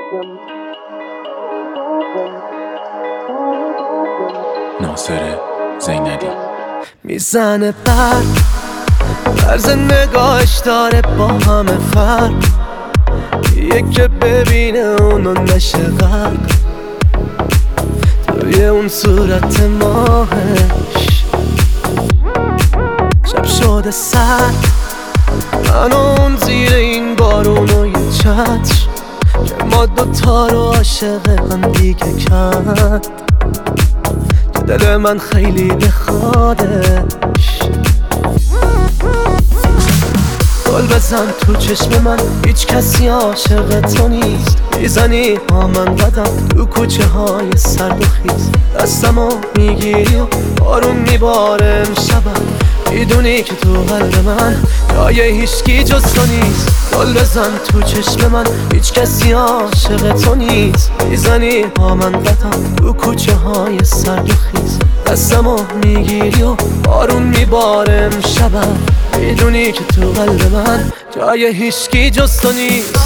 ناصر زینبی میزنه طرز نگاهش داره با همه فرق، یکی ببینه اونو نشه غرق توی اون صورت ماهش. شب شده سرد، من اون زیر این بارون و یه چتر که ما دوتا رو عاشق هم دیگه کرد، که دل من خیلی بخوادش. گل بزن تو چشم من، هیچ کسی عاشق تو نیست. میزنی با من قدم تو کوچه های سرد و خیز، دستمو میگیری و بارون میباره امشبم، میدونی که تو قلب من جای هیچکی جز تو نیست. گل بزن تو چشم من، هیچ کسی عاشق تو نیست. میزنی با من قدم تو کوچه های سرد و خیز، دستمو میگیری و بارون میباره امشبم، میدونی که تو قلب من جای هیچکی جز تو نیست.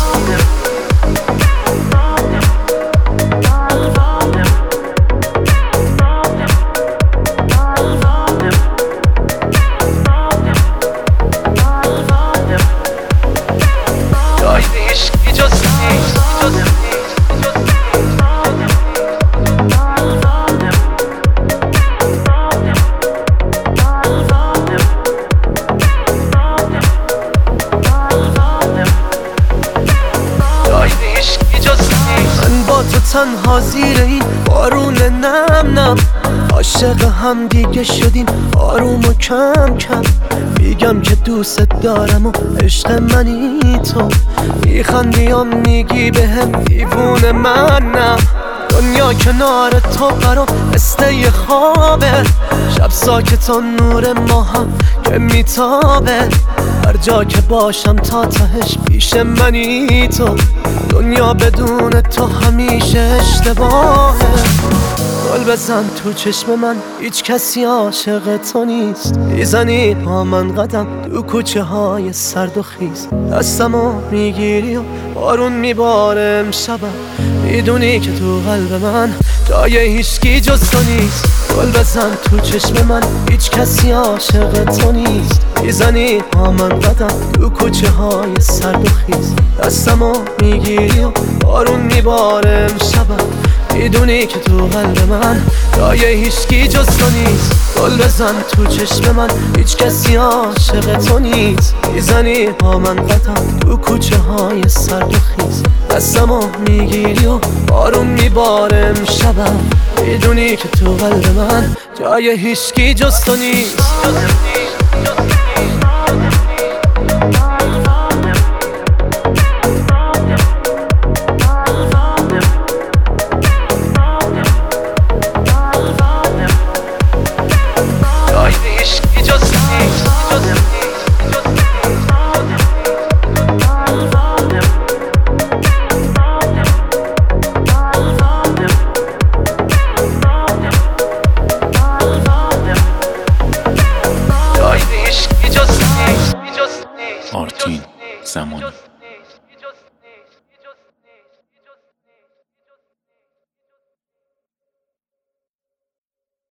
تنها زیر این بارون نم عاشق هم دیگه شدیم آروم و کم کم. میگم که دوست دارم و عشق منی تو، میخندی و میگی بهم دیوونه منم. دنیا کنار تو برام مثل یه خوابه، شب ساکت و نور ماهم که میتابه. هر جا که باشم تا تهش پیش منی تو، دنیا بدون تو همیشه اشتباهه. گل بزن تو چشم من، هیچ کسی عاشق تو نیست. میزنی با من قدم تو کوچه های سرد و خیز، دستمو میگیری و بارون میباره امشبم، میدونی که تو قلب من جای هیچکی جز تو نیست. گل بزن تو چشم من، هیچ کسی عاشق تو نیست. میزنی با من قدم تو کوچه های سرد و خیز، دستمو میگیری و بارون میباره امشبم، میدونی که تو قلب من جای هیچکی جز تو نیست. گل بزن تو چشم من، هیچ کسی عاشق تو نیست. میزنی با من قدم تو کوچه های سرد و خیز، دستمو میگیری و بارون میباره امشبم، میدونی که تو قلب من جای هیچکی جز تو نیست.